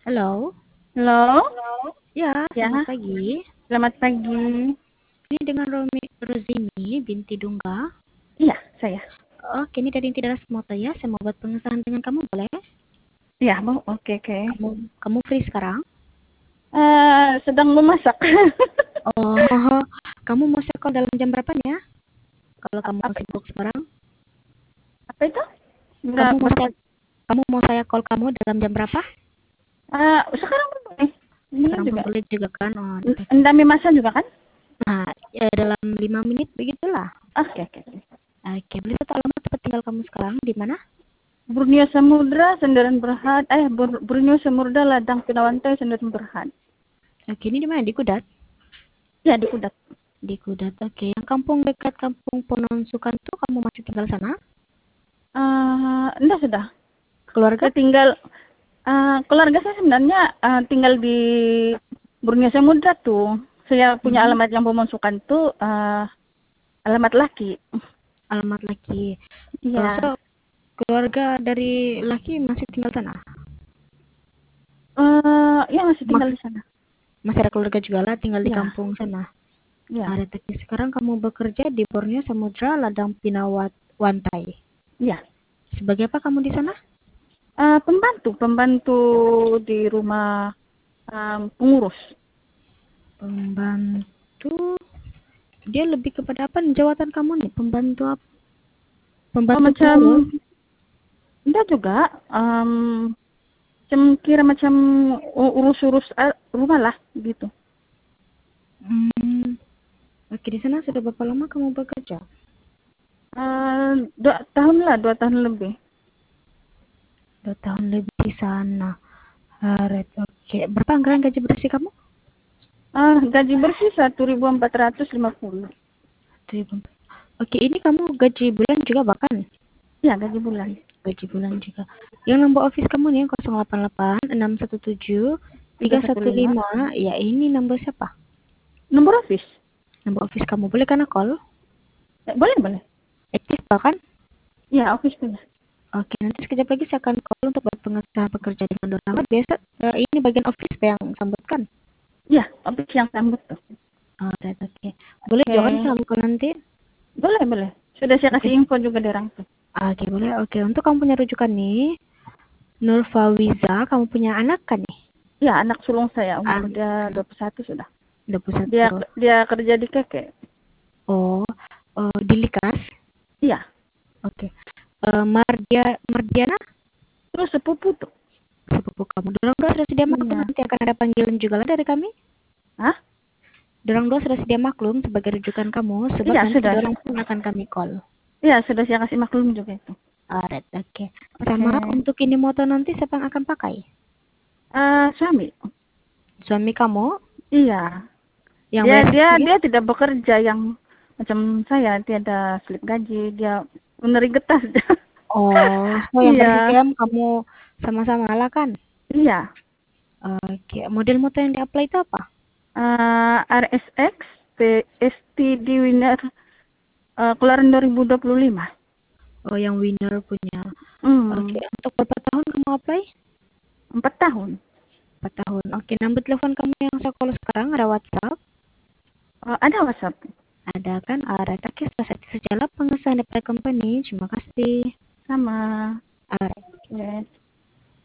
Halo. Halo, Ya, ya, selamat pagi. selamat pagi. Ini dengan Rozini binti Dungga. Iya, saya. Oke, ini dari Inti Daras Moto ya. Saya mau buat pengesahan dengan kamu, boleh? Iya, mau. Oke, oke. Kamu free sekarang? Sedang memasak. Oh, kamu mau saya call dalam jam berapa ya? Kalau kamu Apa, sibuk sekarang, apa itu? kamu mau Berapa? saya kamu mau saya call kamu dalam jam berapa? Sekarang boleh. Boleh Sekarang pun juga. boleh juga kan? Oh, Endami masak juga kan? nah, dalam 5 menit begitulah. Oke, oke, oke. Oke, boleh tahu alamat tempat tinggal kamu sekarang di mana? Borneo Samudra, Senderan Berhad. Borneo Samudra, Ladang Pinawantai, Senderan Berhad. Oke, ini di mana? Di Kudat? Ya, di Kudat. Di Kudat. Oke, yang kampung dekat kampung Pononsukan tuh kamu masih tinggal sana? Enggak sudah. Keluarga? Saya tinggal, keluarga saya sebenarnya tinggal di Borneo Samudra tuh. Saya punya Mhm. alamat yang pemasukan tuh alamat laki. Alamat laki. Iya. So, keluarga dari laki masih tinggal sana? Ya masih Mas, tinggal di sana. masih ada keluarga juga lah tinggal di Iya, kampung sana. iya, Ada tapi sekarang kamu bekerja di Borneo Samudra Ladang Pinawat Wantai. iya. Sebagai apa kamu di sana? Pembantu di rumah pengurus. Pembantu. Dia lebih kepada apa nih jawatan kamu nih? Pembantu apa? Oh, Pembantu macam pengurus. enggak juga. Macam kira macam urus-urus rumah lah gitu. Hmm. Oke, di sana sudah berapa lama kamu bekerja? 2 tahun lah, 2 tahun lebih. 2 tahun lebih di sana. Alright, oke. Berapa anggaran gaji bersih kamu? Gaji bersih 1.450. 1.000. Oke, ini kamu gaji bulan juga bahkan? Ya, gaji bulan. Gaji bulan juga. Yang nomor office kamu nih 088 617 315. 315. Ya, ini nomor siapa? Nomor office. Nomor office kamu. Boleh karena call? Boleh, boleh. Aktif bahkan? Ya, office punya. Oke, nanti sekejap lagi saya akan call untuk buat pengesahan pekerja dengan Dora. Biasa ini bagian office yang sambutkan. Ya, office yang sambut tuh. Alright, oke. Boleh Oke. juga kan sambut nanti? Boleh, boleh. Sudah saya Oke. kasih info juga di orang tuh. Oke, boleh. Oke, untuk kamu punya rujukan nih, Nurfawiza, kamu punya anak kan nih? Ya, anak sulung saya, umur An dia 21 sudah. Dia 21. dia kerja di Keke. Oh, di Likas. Iya. Oke. Mardiana, Terus sepupu tuh. sepupu kamu. Dorang dua sudah sedia maklum, Iya. nanti akan ada panggilan juga lah dari kami. Hah? Dorang dua sudah sedia maklum sebagai rujukan kamu, sebab Iya, nanti sudah. dorang pun akan kami call. Iya, sudah saya kasih maklum juga itu. Alright, oke. Oke. Sama untuk ini motor nanti siapa yang akan pakai? Suami. Suami kamu Iya. yang Dia bayar dia sendiri? dia tidak bekerja yang macam saya, tiada slip gaji, dia menerima getah. Oh, so yang Iya. bersih kamu sama-sama lah kan? Iya. Oke, model motor yang di-apply itu apa? RSX PSTD Winner keluaran 2025. Oh, yang winner punya. Oke, Hmm, untuk berapa tahun kamu apply? 4 tahun. 4 tahun. Oke, nomor telepon kamu yang saya call sekarang ada WhatsApp? Ada WhatsApp. Ada kan? Alright, oke, selesai saja pengesahan daripada company. Terima kasih. Sama. Alright. Oke.